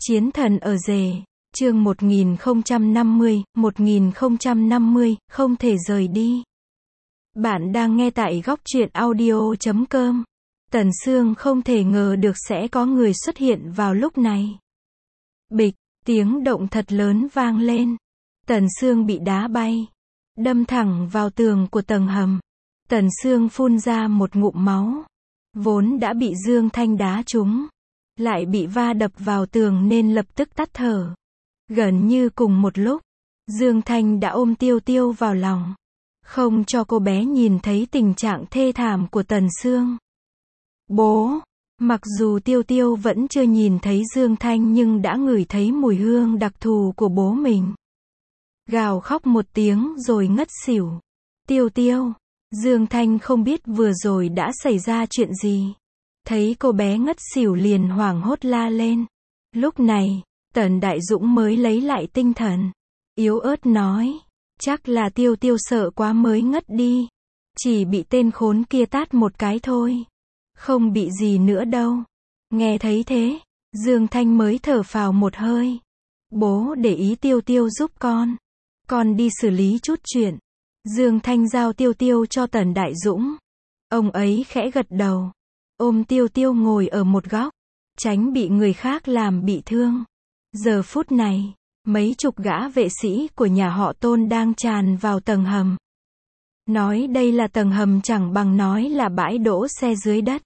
Chiến thần ở rể, chương 1050, không thể rời đi. Bạn đang nghe tại góc truyện audio.com. Tần Sương không thể ngờ được sẽ có người xuất hiện vào lúc này. Bịch, tiếng động thật lớn vang lên. Tần Sương bị đá bay, đâm thẳng vào tường của tầng hầm. Tần Sương phun ra một ngụm máu. Vốn đã bị Dương Thanh đá trúng, lại bị va đập vào tường nên lập tức tắt thở. Gần như cùng một lúc, Dương Thanh đã ôm Tiêu Tiêu vào lòng, không cho cô bé nhìn thấy tình trạng thê thảm của Tần Sương. Bố! Mặc dù Tiêu Tiêu vẫn chưa nhìn thấy Dương Thanh nhưng đã ngửi thấy mùi hương đặc thù của bố mình. Gào khóc một tiếng rồi ngất xỉu. Tiêu Tiêu! Dương Thanh không biết vừa rồi đã xảy ra chuyện gì. Thấy cô bé ngất xỉu liền hoảng hốt la lên. Lúc này, Tần Đại Dũng mới lấy lại tinh thần. Yếu ớt nói, chắc là Tiêu Tiêu sợ quá mới ngất đi. Chỉ bị tên khốn kia tát một cái thôi. Không bị gì nữa đâu. Nghe thấy thế, Dương Thanh mới thở phào một hơi. Bố để ý Tiêu Tiêu giúp con. Con đi xử lý chút chuyện. Dương Thanh giao Tiêu Tiêu cho Tần Đại Dũng. Ông ấy khẽ gật đầu, ôm Tiêu Tiêu ngồi ở một góc, tránh bị người khác làm bị thương. Giờ phút này, mấy chục gã vệ sĩ của nhà họ Tôn đang tràn vào tầng hầm. Nói đây là tầng hầm chẳng bằng nói là bãi đỗ xe dưới đất.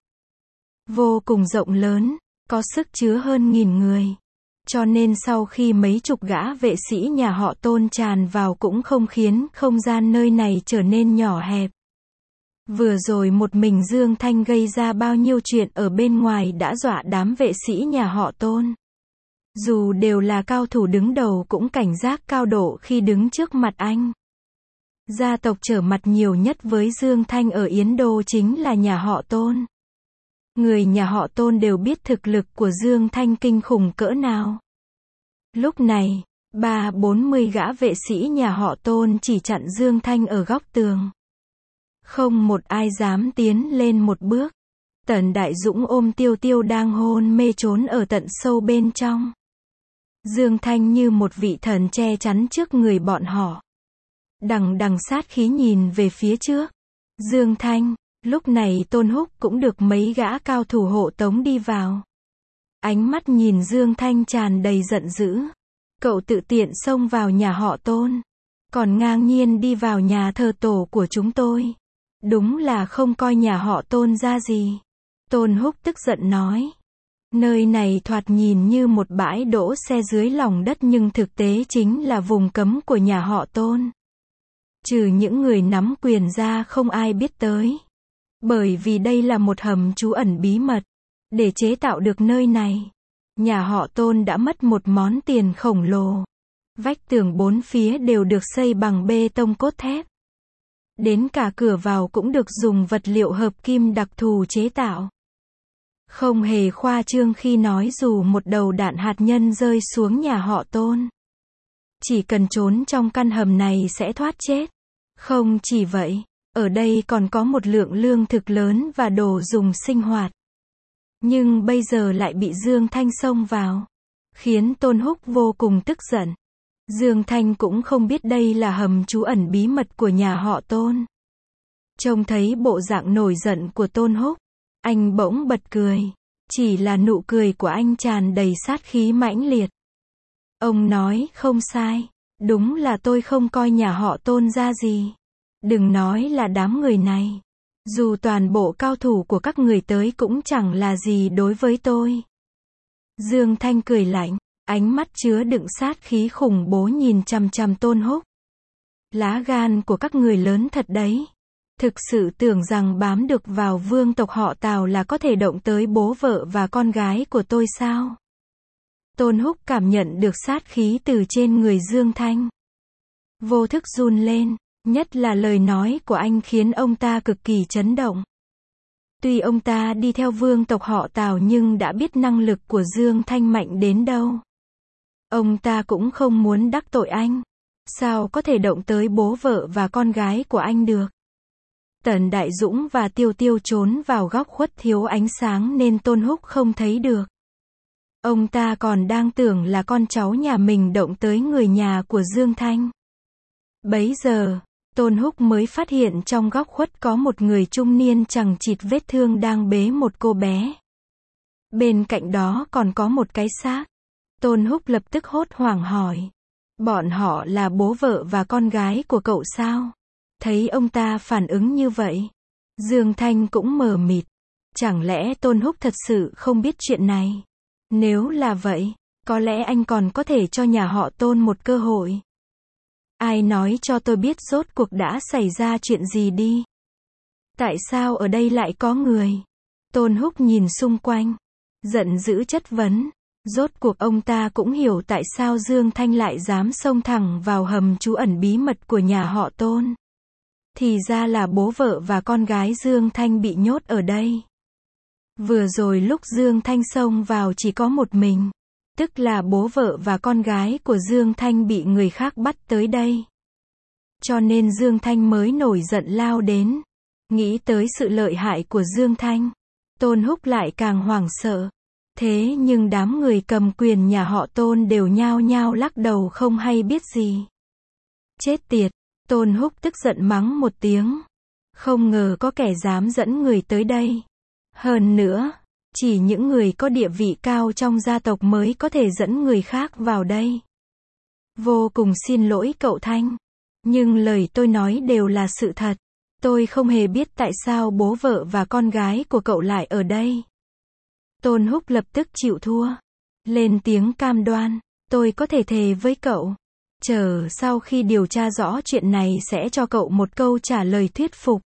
Vô cùng rộng lớn, có sức chứa hơn 1000 người. Cho nên sau khi mấy chục gã vệ sĩ nhà họ Tôn tràn vào cũng không khiến không gian nơi này trở nên nhỏ hẹp. Vừa rồi một mình Dương Thanh gây ra bao nhiêu chuyện ở bên ngoài đã dọa đám vệ sĩ nhà họ Tôn. Dù đều là cao thủ đứng đầu cũng cảnh giác cao độ khi đứng trước mặt anh. Gia tộc trở mặt nhiều nhất với Dương Thanh ở Yến Đô chính là nhà họ Tôn. Người nhà họ Tôn đều biết thực lực của Dương Thanh kinh khủng cỡ nào. Lúc này, 30-40 gã vệ sĩ nhà họ Tôn chỉ chặn Dương Thanh ở góc tường. Không một ai dám tiến lên một bước. Tần Đại Dũng ôm Tiêu Tiêu đang hôn mê trốn ở tận sâu bên trong. Dương Thanh như một vị thần che chắn trước người bọn họ. Đằng sát khí nhìn về phía trước. Dương Thanh, lúc này Tôn Húc cũng được mấy gã cao thủ hộ tống đi vào. Ánh mắt nhìn Dương Thanh tràn đầy giận dữ. Cậu tự tiện xông vào nhà họ Tôn, còn ngang nhiên đi vào nhà thờ tổ của chúng tôi. Đúng là không coi nhà họ Tôn ra gì. Tôn Húc tức giận nói. Nơi này thoạt nhìn như một bãi đỗ xe dưới lòng đất nhưng thực tế chính là vùng cấm của nhà họ Tôn. Trừ những người nắm quyền ra không ai biết tới. Bởi vì đây là một hầm trú ẩn bí mật. Để chế tạo được nơi này, nhà họ Tôn đã mất một món tiền khổng lồ. Vách tường bốn phía đều được xây bằng bê tông cốt thép. Đến cả cửa vào cũng được dùng vật liệu hợp kim đặc thù chế tạo. Không hề khoa trương khi nói dù một đầu đạn hạt nhân rơi xuống nhà họ Tôn, chỉ cần trốn trong căn hầm này sẽ thoát chết. Không chỉ vậy, ở đây còn có một lượng lương thực lớn và đồ dùng sinh hoạt. Nhưng bây giờ lại bị Dương Thanh xông vào, khiến Tôn Húc vô cùng tức giận. Dương Thanh cũng không biết đây là hầm trú ẩn bí mật của nhà họ Tôn. Trông thấy bộ dạng nổi giận của Tôn Húc, anh bỗng bật cười. Chỉ là nụ cười của anh tràn đầy sát khí mãnh liệt. Ông nói không sai, đúng là tôi không coi nhà họ Tôn ra gì. Đừng nói là đám người này. Dù toàn bộ cao thủ của các người tới cũng chẳng là gì đối với tôi. Dương Thanh cười lạnh, ánh mắt chứa đựng sát khí khủng bố nhìn chằm chằm Tôn Húc. Lá gan của các người lớn thật đấy. Thực sự tưởng rằng bám được vào vương tộc họ Tào là có thể động tới bố vợ và con gái của tôi sao? Tôn Húc cảm nhận được sát khí từ trên người Dương Thanh. Vô thức run lên, nhất là lời nói của anh khiến ông ta cực kỳ chấn động. Tuy ông ta đi theo vương tộc họ Tào nhưng đã biết năng lực của Dương Thanh mạnh đến đâu. Ông ta cũng không muốn đắc tội anh. Sao có thể động tới bố vợ và con gái của anh được? Tần Đại Dũng và Tiêu Tiêu trốn vào góc khuất thiếu ánh sáng nên Tôn Húc không thấy được. Ông ta còn đang tưởng là con cháu nhà mình động tới người nhà của Dương Thanh. Bấy giờ, Tôn Húc mới phát hiện trong góc khuất có một người trung niên chằng chịt vết thương đang bế một cô bé. Bên cạnh đó còn có một cái xác. Tôn Húc lập tức hốt hoảng hỏi. Bọn họ là bố vợ và con gái của cậu sao? Thấy ông ta phản ứng như vậy, Dương Thanh cũng mờ mịt. Chẳng lẽ Tôn Húc thật sự không biết chuyện này? Nếu là vậy, có lẽ anh còn có thể cho nhà họ Tôn một cơ hội. Ai nói cho tôi biết rốt cuộc đã xảy ra chuyện gì đi? Tại sao ở đây lại có người? Tôn Húc nhìn xung quanh, giận dữ chất vấn. Rốt cuộc ông ta cũng hiểu tại sao Dương Thanh lại dám xông thẳng vào hầm trú ẩn bí mật của nhà họ Tôn. Thì ra là bố vợ và con gái Dương Thanh bị nhốt ở đây. Vừa rồi lúc Dương Thanh xông vào chỉ có một mình, tức là bố vợ và con gái của Dương Thanh bị người khác bắt tới đây. Cho nên Dương Thanh mới nổi giận lao đến. Nghĩ tới sự lợi hại của Dương Thanh, Tôn Húc lại càng hoảng sợ. Thế nhưng đám người cầm quyền nhà họ Tôn đều nhao nhao lắc đầu không hay biết gì. Chết tiệt, Tôn Húc tức giận mắng một tiếng. Không ngờ có kẻ dám dẫn người tới đây. Hơn nữa, chỉ những người có địa vị cao trong gia tộc mới có thể dẫn người khác vào đây. Vô cùng xin lỗi cậu Thanh. Nhưng lời tôi nói đều là sự thật. Tôi không hề biết tại sao bố vợ và con gái của cậu lại ở đây. Tôn Húc lập tức chịu thua. Lên tiếng cam đoan. Tôi có thể thề với cậu. Chờ sau khi điều tra rõ chuyện này sẽ cho cậu một câu trả lời thuyết phục.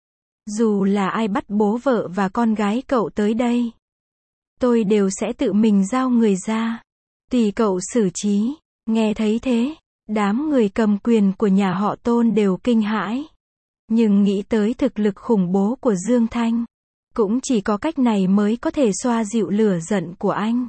Dù là ai bắt bố vợ và con gái cậu tới đây, tôi đều sẽ tự mình giao người ra. Tùy cậu xử trí. Nghe thấy thế, đám người cầm quyền của nhà họ Tôn đều kinh hãi. Nhưng nghĩ tới thực lực khủng bố của Dương Thanh, cũng chỉ có cách này mới có thể xoa dịu lửa giận của anh.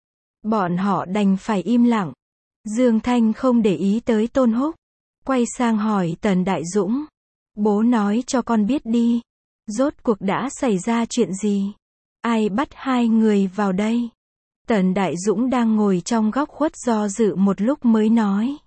Bọn họ đành phải im lặng. Dương Thanh không để ý tới Tôn Húc, quay sang hỏi Tần Đại Dũng. Bố nói cho con biết đi. Rốt cuộc đã xảy ra chuyện gì? Ai bắt hai người vào đây? Tần Đại Dũng đang ngồi trong góc khuất do dự một lúc mới nói.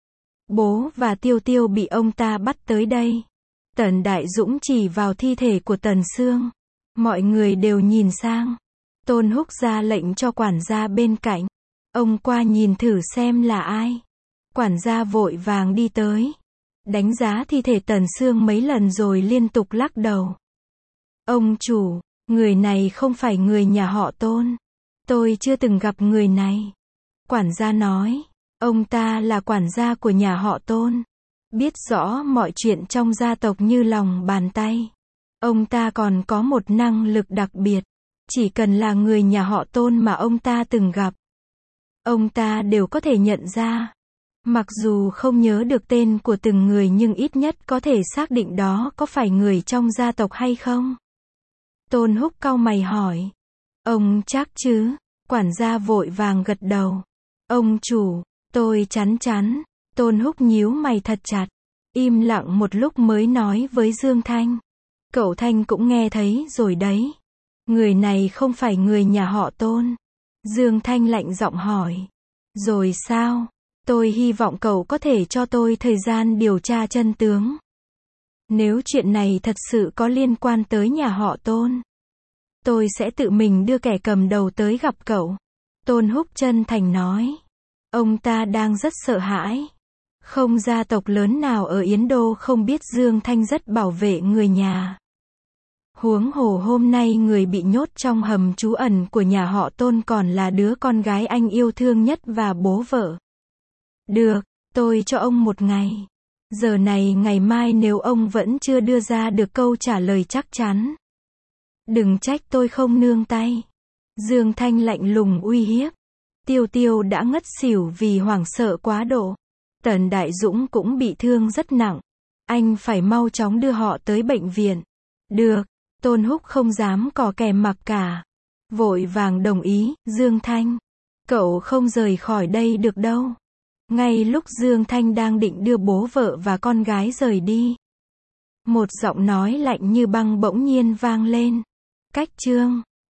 Bố và Tiêu Tiêu bị ông ta bắt tới đây. Tần Đại Dũng chỉ vào thi thể của Tần Sương. Mọi người đều nhìn sang. Tôn Húc ra lệnh cho quản gia bên cạnh. Ông qua nhìn thử xem là ai. Quản gia vội vàng đi tới. Đánh giá thi thể Tần Sương mấy lần rồi liên tục lắc đầu. Ông chủ, người này không phải người nhà họ Tôn. Tôi chưa từng gặp người này. Quản gia nói, ông ta là quản gia của nhà họ Tôn. Biết rõ mọi chuyện trong gia tộc như lòng bàn tay. Ông ta còn có một năng lực đặc biệt. Chỉ cần là người nhà họ Tôn mà ông ta từng gặp, ông ta đều có thể nhận ra. Mặc dù không nhớ được tên của từng người nhưng ít nhất có thể xác định đó có phải người trong gia tộc hay không. Tôn Húc cau mày hỏi. Ông chắc chứ? Quản gia vội vàng gật đầu. Ông chủ, tôi chắn chắn. Tôn Húc nhíu mày thật chặt. Im lặng một lúc mới nói với Dương Thanh. Cậu Thanh cũng nghe thấy rồi đấy. Người này không phải người nhà họ Tôn. Dương Thanh lạnh giọng hỏi. Rồi sao? Tôi hy vọng cậu có thể cho tôi thời gian điều tra chân tướng. Nếu chuyện này thật sự có liên quan tới nhà họ Tôn, tôi sẽ tự mình đưa kẻ cầm đầu tới gặp cậu. Tôn Húc chân thành nói. Ông ta đang rất sợ hãi. Không gia tộc lớn nào ở Yến Đô không biết Dương Thanh rất bảo vệ người nhà. Huống hồ hôm nay người bị nhốt trong hầm trú ẩn của nhà họ Tôn còn là đứa con gái anh yêu thương nhất và bố vợ. Được, tôi cho ông một ngày. Giờ này ngày mai nếu ông vẫn chưa đưa ra được câu trả lời chắc chắn, đừng trách tôi không nương tay. Dương Thanh lạnh lùng uy hiếp. Tiêu Tiêu đã ngất xỉu vì hoảng sợ quá độ. Tần Đại Dũng cũng bị thương rất nặng. Anh phải mau chóng đưa họ tới bệnh viện. Được, Tôn Húc không dám cò kè mặc cả. Vội vàng đồng ý, Dương Thanh. Cậu không rời khỏi đây được đâu. Ngay lúc Dương Thanh đang định đưa bố vợ và con gái rời đi, một giọng nói lạnh như băng bỗng nhiên vang lên. Cách chương